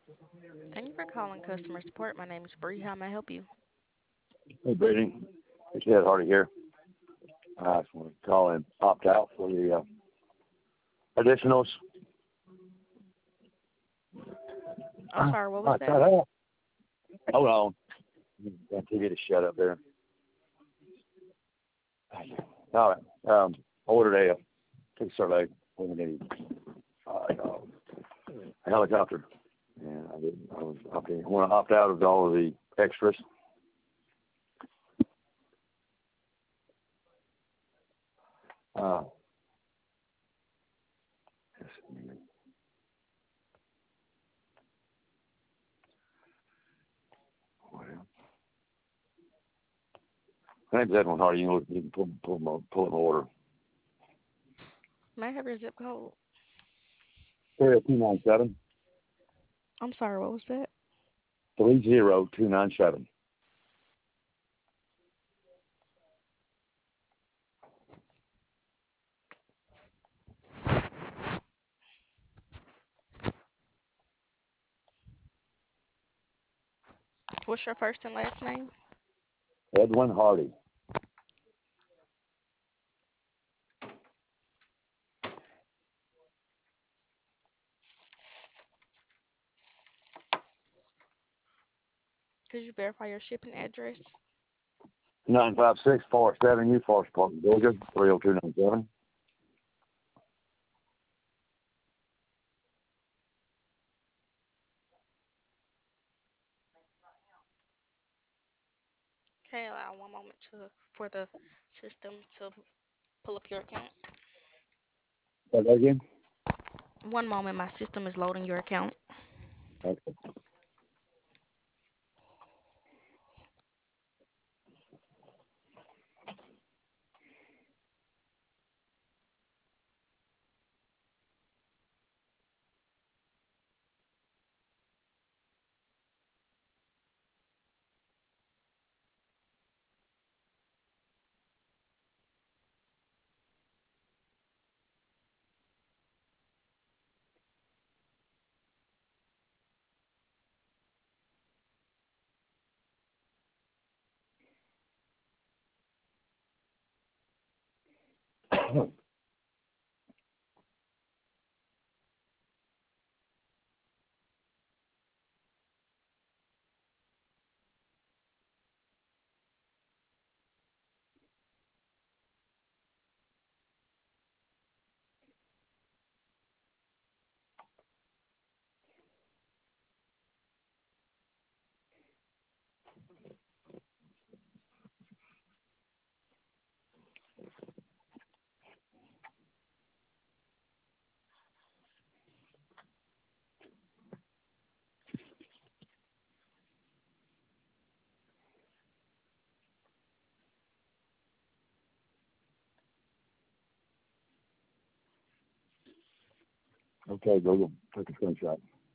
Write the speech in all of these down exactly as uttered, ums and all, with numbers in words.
Thank you for calling customer support. My name is Bree. How may I help you? Hey, Brittany. It's Ed Hardy here. I just want to call and opt out for the uh, additionals. I'm Uh, sorry, what was I that? cut out. Hold on. Got T V to shut up there. All right. Um, I ordered a, take a survey. We need uh, a helicopter. And I didn't, I was opting, I want to opt out of all of the extras. Uh, well, my name's Edwin Hardy. You, know, you can pull, pull, my, pull an order. May I have your zip code? Area two nine seven I'm sorry, what was that? three zero two nine seven. What's your first and last name? Edwin Hardy. Could you verify your shipping address? nine five six Forest Avenue, Forest Park, Georgia, three oh two nine seven. Okay, allow one moment to for the system to pull up your account. Say that again? One moment, my system is loading your account. Okay. Okay, Google, take a screenshot.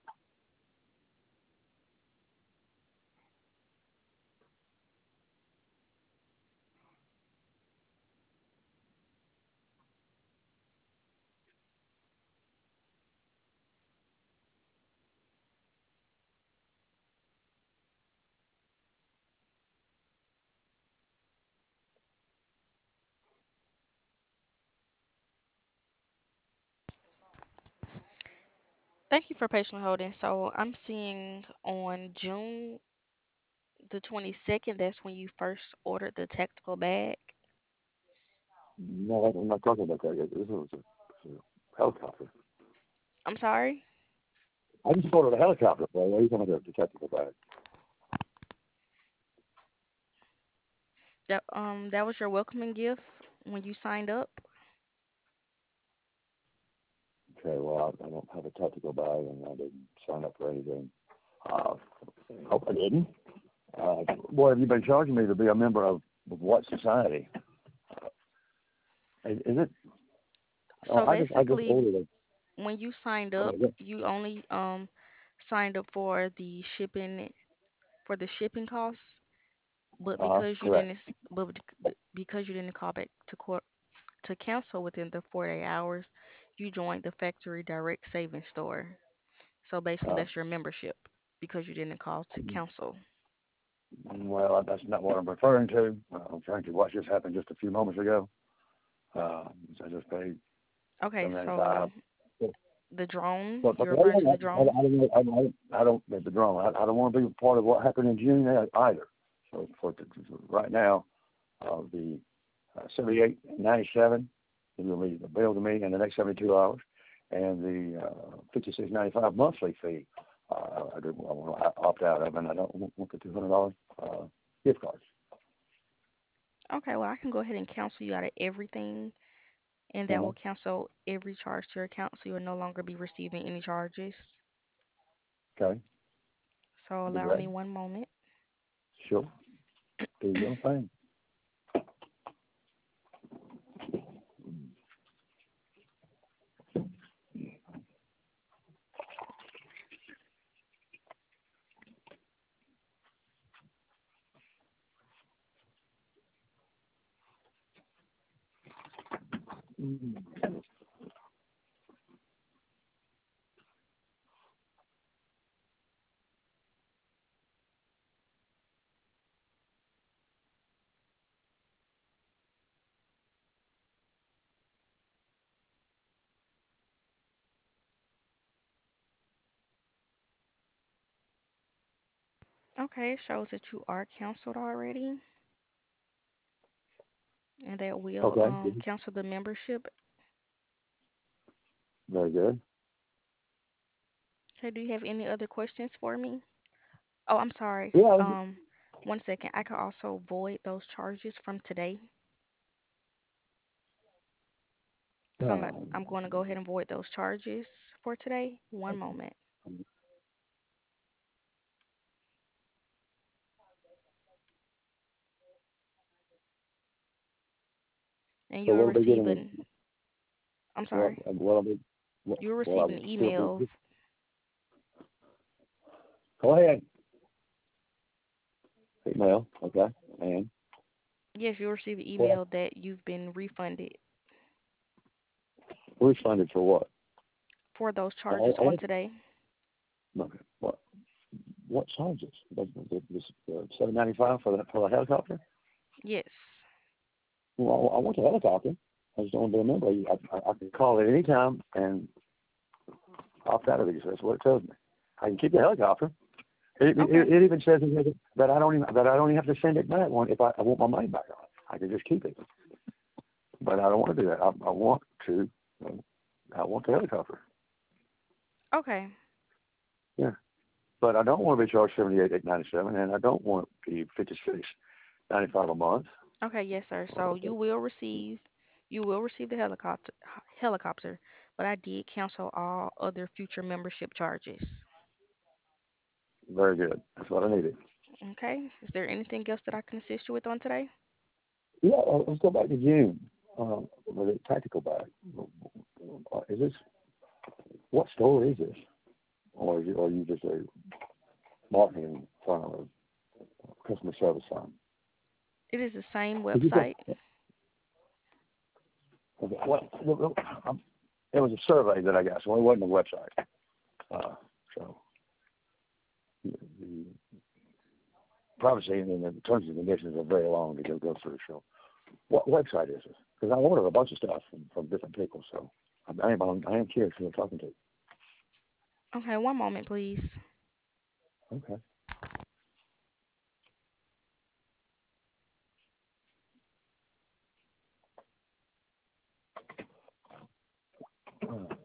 Thank you for patiently holding. So I'm seeing on June the twenty-second, that's when you first ordered the tactical bag. No, I'm not talking about that yet. This was a, it's a helicopter. I'm sorry? I just ordered a helicopter, bro. What are you talking about? The technical bag. That um that was your welcoming gift when you signed up. Okay, well, I, I don't have a technical bag, and I didn't sign up for anything. Uh, hope I didn't. Uh, boy, have you been charging me to be a member of, of what society? Is, is it? Oh, So I just I just basically, ordered it. when you signed up, Uh, you only um signed up for the shipping for the shipping costs, but uh, because you correct. didn't s- but bec- because you didn't call back to court to cancel within the forty-eight hours, you joined the factory direct savings store. So basically, Uh, that's your membership because you didn't call to cancel. well, that's not what I'm referring to. Uh, I'm referring to what just happened just a few moments ago. Uh, I just paid Okay, seven ninety five. so the drone, But but you're referring to the I, I, drone? I don't I don't I don't the drama. I, I don't want to be part of what happened in June either. So for, for right now, uh, the uh, seventy eight ninety seven will be the bill to me in the next seventy two hours, and the uh, fifty six ninety five monthly fee. Uh, I do I want to opt out of, and I don't want the two hundred dollars uh, gift cards. Okay, well, I can go ahead and cancel you out of everything, and that Uh-huh. will cancel every charge to your account, so you will no longer be receiving any charges. Okay, So be allow great. me one moment. Sure, do your thing. Okay, it shows that you are canceled already, and that will Okay, um cancel the membership. very good. Okay, do you have any other questions for me? Oh, I'm sorry. Yeah. Um, one second. I could also void those charges from today. So I'm Um, I'm going to go ahead and void those charges for today. One moment. And so you'll what will be receive getting? an I'm What sorry. what will be? What, You'll will I receive an still email. be? Go ahead. Email. Okay. And Yes, you'll receive an well, email that you've been refunded refunded for what? for those Oh, charges on oh, today. okay. What what charges? The, the, the, the seven ninety five for the for the helicopter? Yes. Well, I want the helicopter. I just don't want to be a member. I, I, I can call at any time and opt out of it. That's what it tells me. I can keep the helicopter. It, Okay. it, it even says that I don't even that I don't even have to send it back one if I, I want my money back on it. I can just keep it. But I don't want to do that. I, I want to. I want the helicopter. Okay. Yeah. But I don't want to be charged seventy eight eight ninety seven, and I don't want to be fifty six ninety five a month. Okay, yes, sir. So you will receive you will receive the helicopter helicopter, but I did cancel all other future membership charges. Very good. That's what I needed. Okay. Is there anything else that I can assist you with on today? Yeah. uh, Let's go back to June. Um, with a tactical bag. Uh, Is this what store is this, or is it, or are you just a marketing firm or customer service firm? It is the same Did you just website. okay, what? Well, well, um, it was a survey that I got, so it wasn't a website. Uh, so the, the privacy and the terms and conditions are very long to go go through. So, what website is this? Because I ordered a bunch of stuff from, from different people, so I, I am I am curious who I'm talking to. Okay, one moment, please. Okay. Uh,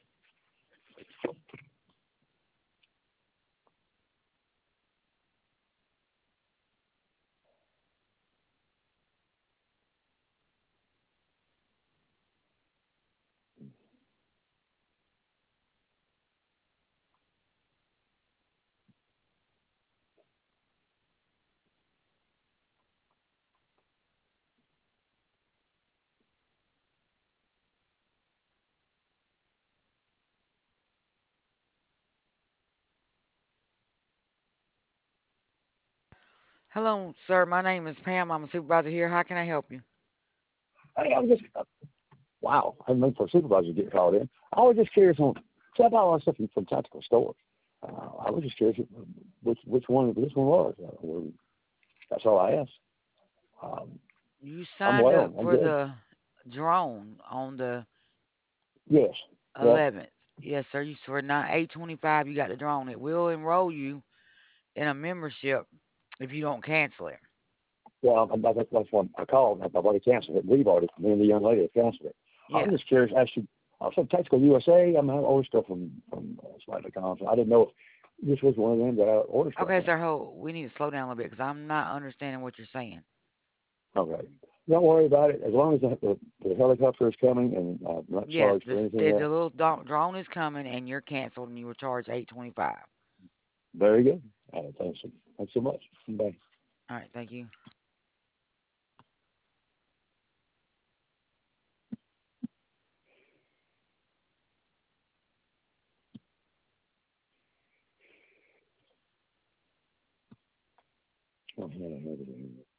Hello, sir. My name is Pam. I'm a supervisor here. How can I help you? I, I was just uh, wow. I didn't mean for a supervisor to get called in. I was just curious on See, I buy a lot of stuff from, from tactical stores. Uh, I was just curious which which one this one was. Uh, well, that's all I asked. Um, You I'm signed well. up I'm for good. the drone on the Yes. Yeah. eleventh. Yes, sir. You for nine eight twenty five. You got the drone. It will enroll you in a membership if you don't cancel it. Well, I'm, that's, that's what I called. I've already canceled it. We've already, me and the young lady have canceled it. I was Yeah. just curious. Actually, I said Tactical U S A. I mean, I order stuff from from uh, Spider Com. So I didn't know if this was one of them that I order stuff Okay, from. sir. Hold. We need to slow down a little bit because I'm not understanding what you're saying. Okay. Don't worry about it. As long as the, the, the helicopter is coming and uh, I'm not Yes, charged for this anything the, the else, little do- drone is coming and you're canceled and you were charged eight twenty five. very good. Uh, thanks, thanks so much. Bye. All right. Thank you. Oh, yeah, I have it in here.